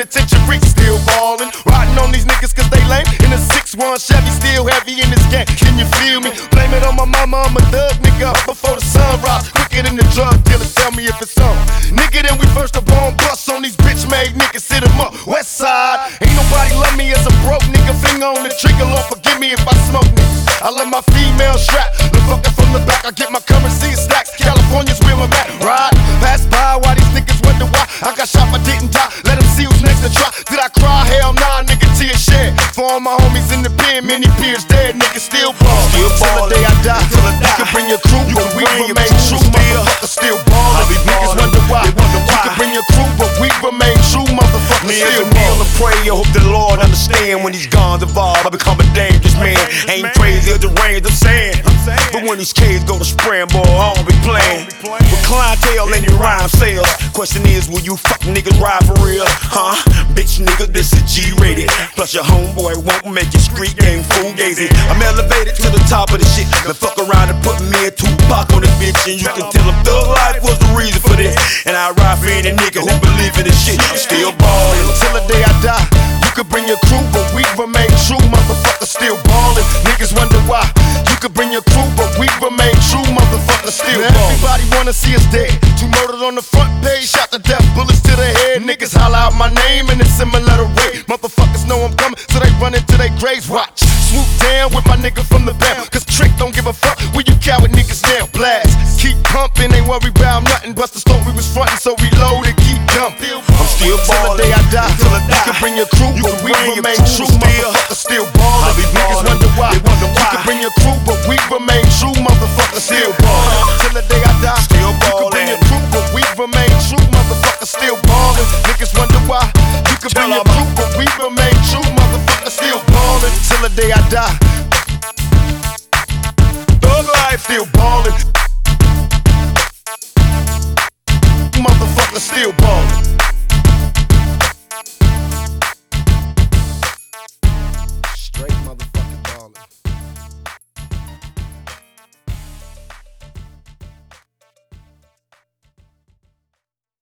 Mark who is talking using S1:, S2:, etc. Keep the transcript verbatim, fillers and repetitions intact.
S1: penitentiary, still ballin'. Riding on these niggas cause they lame. In a six one Chevy, still heavy in this game. Can you feel me? Blame it on my mama, I'm a thug nigga. Up before the sun rise, quicker than the drug dealer. Tell me if it's on. Nigga, then we first up on bus on these bitch made niggas. Sit 'em up, west side. Ain't nobody love me as a broke nigga. Finger on the trigger, Lord forgive me if I smoke niggas. I let my female strap. The fucker from the back, I get my currency in stacks. California's where I'm at. Ride, pass by while these niggas wonder why I got shot but didn't die. Let them see who's next to try. Did I cry? Hell nah, nigga, tears shed. For all my homies in the pen, many peers dead. Niggas still ball. Still ball. Till the day I die. Till I die. You can bring your crew, but we remain true. Motherfucker still ballin'. Niggas wonder why. You can bring your crew, but we remain true. Motherfucker still ballin'.
S2: I pray, I hope the Lord understand. When these guns evolve, I become a dangerous man. Ain't crazy or deranged, I'm saying. But when these kids go to spraying, boy, I don't be playing. With clientele and your rhyme sales. Question is, will you fuck niggas ride for real? Huh? Bitch nigga, this is G-rated. Plus your homeboy won't make your street game fugazi. I'm elevated to the top of the shit. Now fuck around and put me and Tupac on this bitch. And you can tell him thug life was the reason for this. And I ride for any nigga who believe in this shit. Still ballin'.
S1: Till the day I die. You could bring your crew, but we remain true. Motherfucker still ballin'. Niggas wonder why. You could bring your crew, but we remain true. Motherfucker still ballin'. Everybody wanna see us dead. Two murdered on the front page, shot to death, bullets to the head. Niggas holler out my name in a similar way. Motherfuckers know I'm coming, so they run into their graves. Watch, swoop down with my nigga from the back. Cause Trick don't give a fuck when you coward niggas down. Blast, keep pumping, ain't worry about nothing. Bust the store we was frontin', so reload and keep dumping.
S2: I'm still ballin'.
S1: Till the day I die. Till I die. You can bring your crew, but we remain true. Motherfucker still ballin'. Niggas wonder why. You can bring your crew, but we remain true. Motherfucker still ballin'. Till the day I die.
S2: Still
S1: You can bring
S2: ballin'.
S1: your crew, but we remain true. Motherfucker still ballin'. Niggas wonder why. You can bring your crew, but we remain true. Motherfucker still ballin'. Till the day I die. Thug life still ballin'. Motherfucker still ballin'.